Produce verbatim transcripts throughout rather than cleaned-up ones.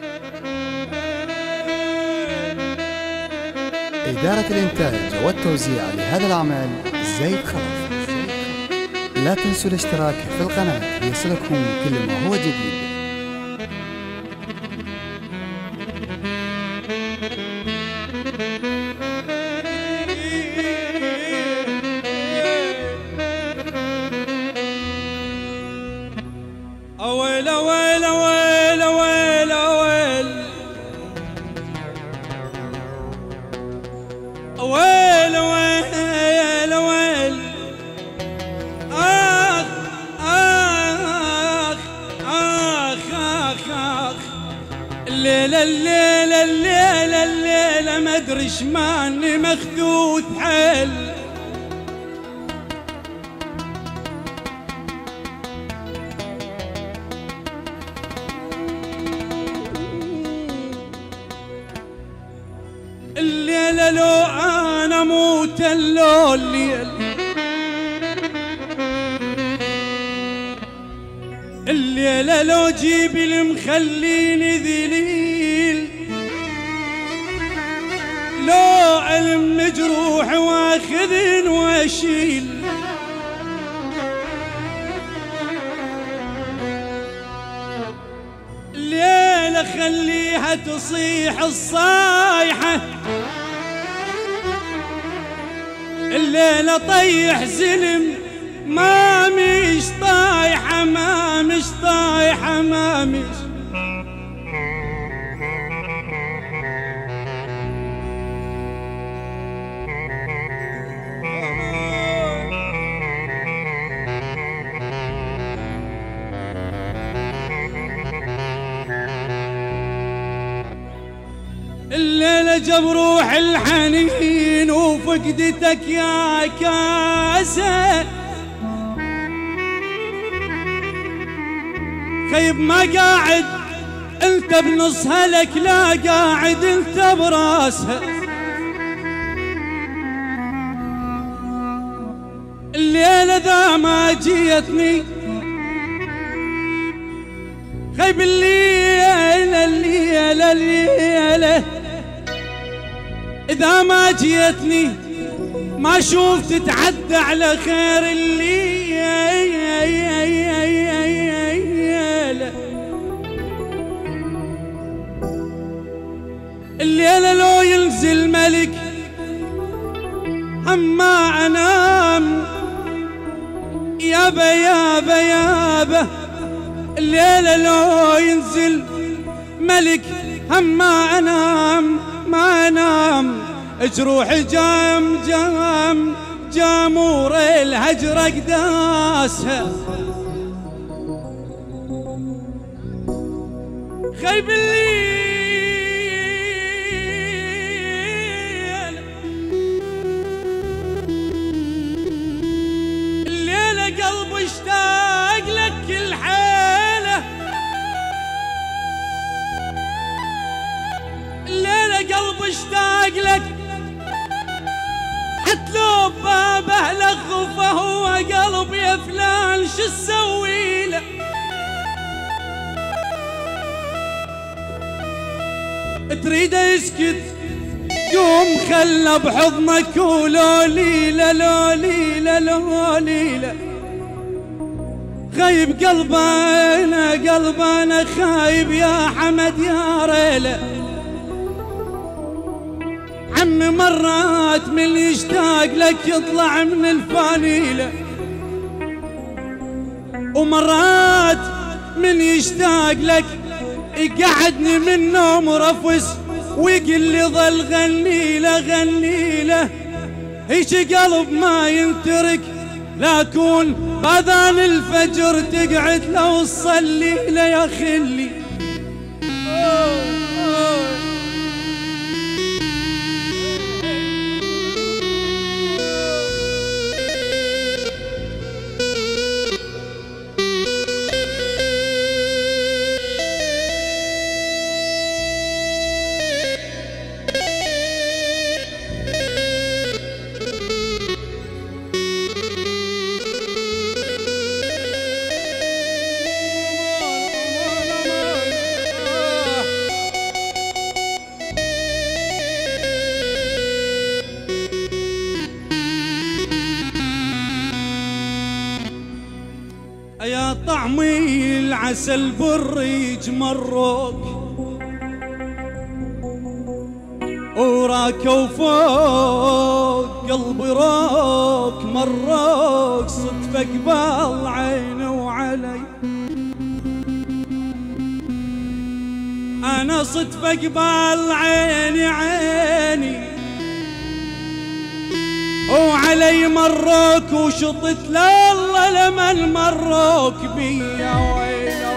إدارة الإنتاج والتوزيع لهذا العمل زيد خلف. لا تنسوا الاشتراك في القناة ليصلكم كل ما هو جديد. أويل أويل أويل أويل أويل أويل أويل أويل آخ آخ آخ آخ آخ الليلة الليلة الليلة الليلة ما أدري شماني مخذوث حيل. الليلة لو أنا موت اللو الليل، الليلة لو جيب المخليني ذليل، لو علم مجروح واخذ واشيل، الليلة خليها تصيح الصايحة، الليلة طيح زلم ما مش طايحة ما مش طايحة ما مش. الليلة جاب روح الحنين وفقدتك يا كاسة، خيب ما قاعد انت بنصها لك لا قاعد انت براسها. الليلة ذا ما جيتني خيب الليلة الليلة الليلة إذا ما جيتني ما شوف تتعدى على خير الليلة. الليلة لو ينزل ملك أما أنام يابا يابا يابا. الليلة لو ينزل ملك أما أنام ما أنام، جروح جام جام جامور الهجر قداسها. خيب الليل الليلة قلبي اشتاق لك الحيلة، الليلة قلبي اشتاق لك حتى لو بابه لغ فهو قلبي يا فلان شو تسوي له. تريد يسكت يوم خلى بحضنك ولو ليلة لو ليلة لو ليلة. غيب قلبنا قلبنا خايب يا حمد يا ريله. عمي مرات من يشتاق لك يطلع من الفانيلة، ومرات من يشتاق لك يقعدني من نوم رفس ويقول لي ظل غنيله غنيله. هيك قلب ما ينترك لا كون باذان الفجر تقعد لو تصلي له يا خلي. طعمي العسل بالريج مروك وراكوا فوق قلبي روك مروك صدفة قبال عيني وعلي أنا صدفة قبال عيني عيني وعلي مروك وشطت لله لمن مروك بيا ويلي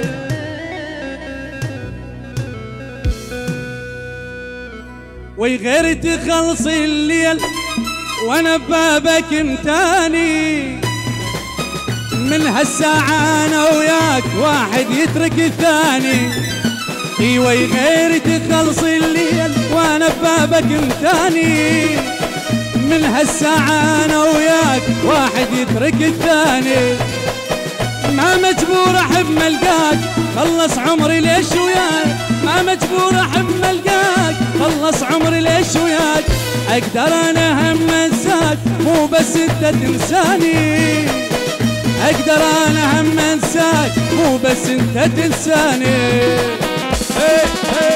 وغير تخلص الليل وانا ببابك امتاني من هالساعة انا وياك واحد يترك الثاني ايوه غير تخلص الليل وانا ببابك امتاني من هالساعة انا وياك واحد يترك الثاني ما مجبور احب ملقاك خلص عمري ليش وياك ما مجبور احب ملقاك خلص عمري ليش وياك اقدر انا هم انساك مو بس انت تنساني اقدر انا هم انساك مو بس انت تنساني هي هي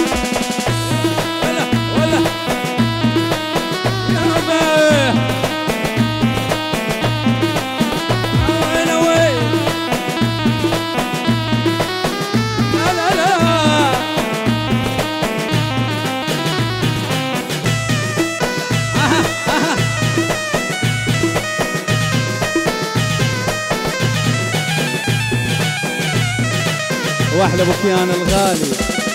ولا ولا يا ربي واحلى بكيان الغالي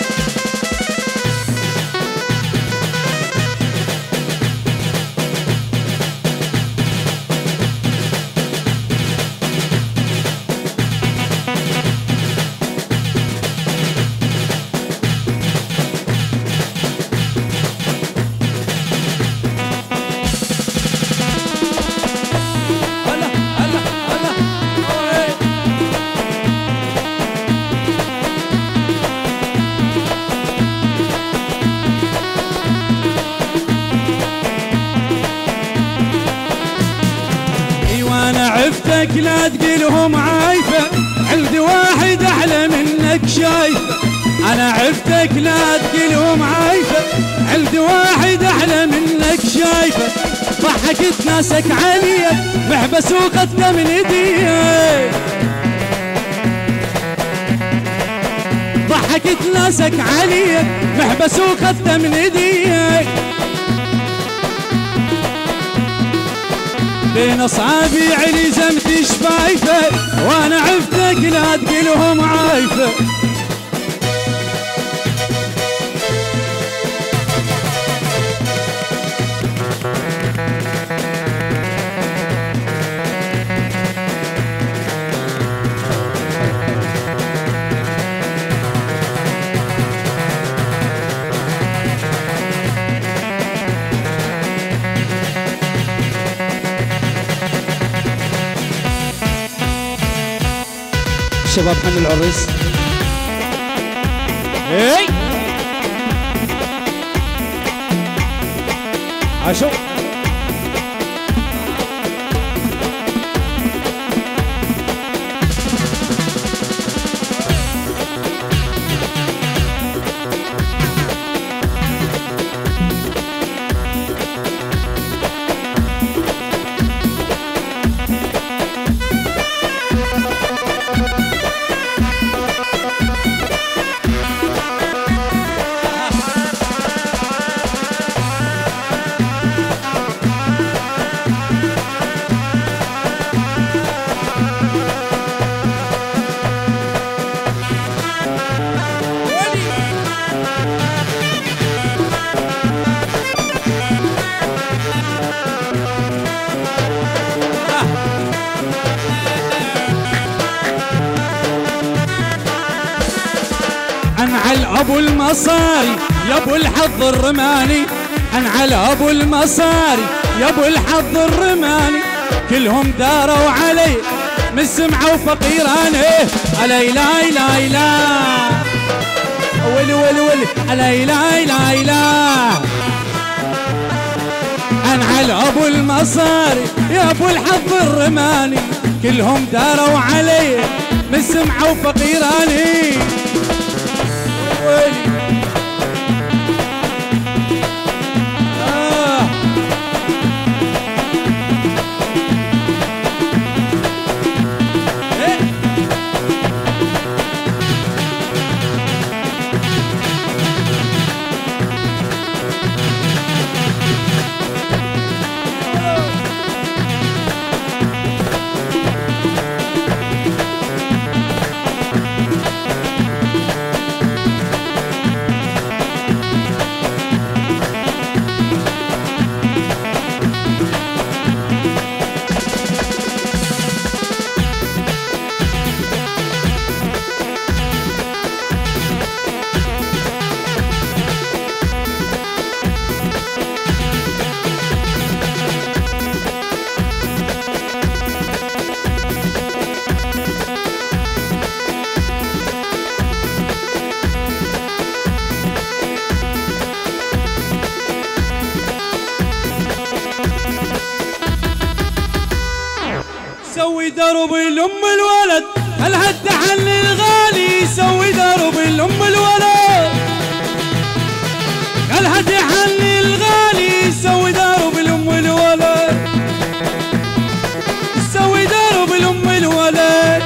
عفتك لا تقلهم عايفة عندي واحد أحلى منك شايفة أنا عفتك لا تقلهم عايفة عندي واحد أحلى منك شايفة ضحكت ناسك عليك محبس وخذت من ايديك ضحكت ناسك عليك محبس وخذت من ايديك بين اصابيع لزمت شفايفه وانا عفتك لا تقلهم عايفه شباب حن العرس اي عشو انعل ابو المصاري يا ابو الحظ الرماني انعل ابو المصاري يا ابو الحظ الرماني كلهم داروا علي من سمعه وفقيراني علي لا لا لا ولي ولي ولي علي لا لا لا انعل ابو المصاري يا ابو الحظ الرماني كلهم داروا علي من سمعة وفقيراني ويلي آه. إيه. سوي درب الام الولد هل هالتحلي الغالي سوي درب الام الولد هل هالتحلي الغالي سوي درب الام الولد سوي درب الام الولد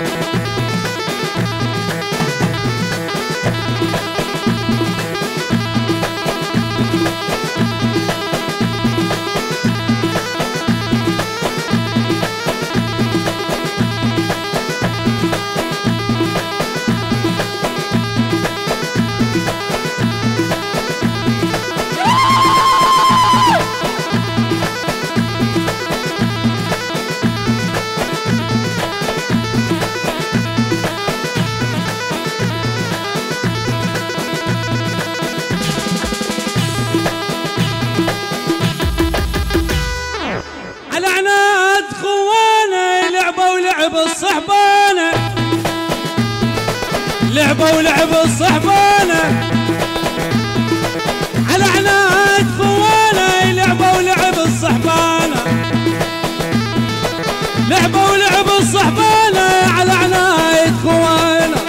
الصحبانة لعبة ولعب الصحبانة على عناد خوانة لعبة ولعب الصحبانة لعبة ولعب الصحبانة على عناد خوانة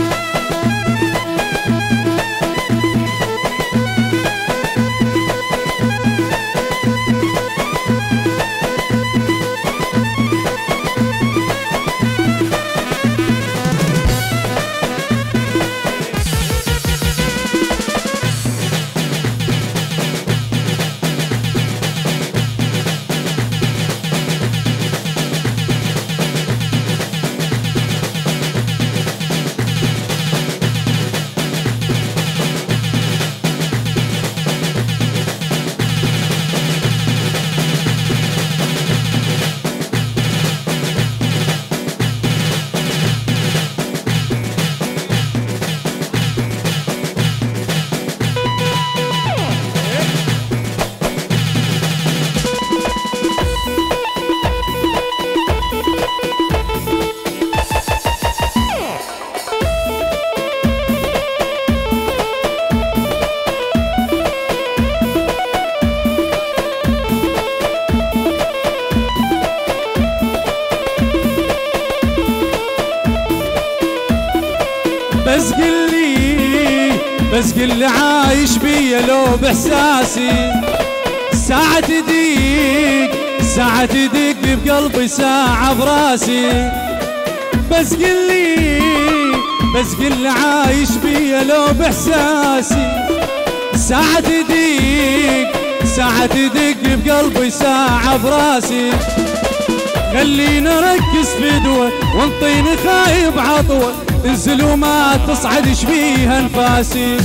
بس قلي بس قلي عايش بيا لو باحساسي ساعة تديك ساعة تديك بقلبي ساعة براسي بس قلي بس قلي عايش بيا لو باحساسي ساعة تديك ساعة تديك بقلبي ساعة براسي خلينا نركز في دول وانطيني خايب عطوة تنزل وما تصعدش بيها انفاسي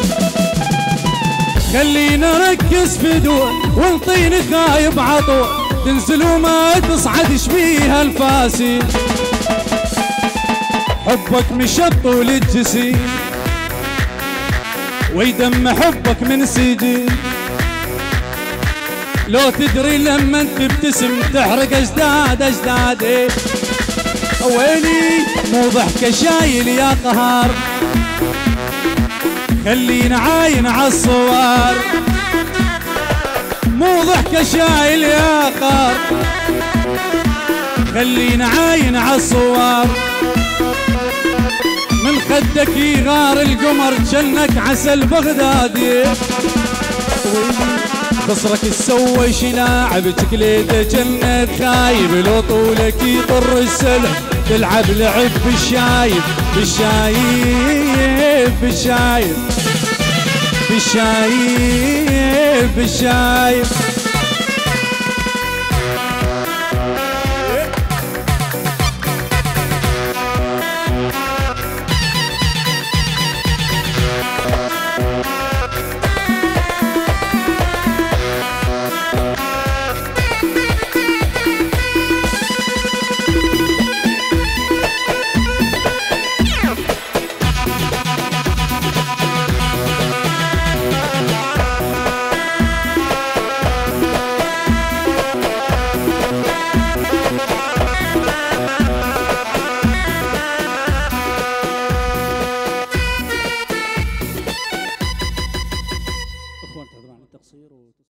خلينا نركز في دول وانطيني خايب عطوة تنزل وما تصعدش بيها انفاسي حبك مشطول الجسيم ويدم حبك من سجين لو تدري لما انت تبتسم تحرق اجداد اجدادي ويلي مو ضحكة شايل يا قهار خلينا عاين عالصور مو ضحكة شايل يا قهار خلينا عاين عالصور من خدك يغار القمر جنك عسل بغدادي. خصرك تسوي شلاعب تكليده جنك خايب، لو طولك يطر السلم تلعب لعب بالشايب بالشايب بالشايب بالشايب بالشايب.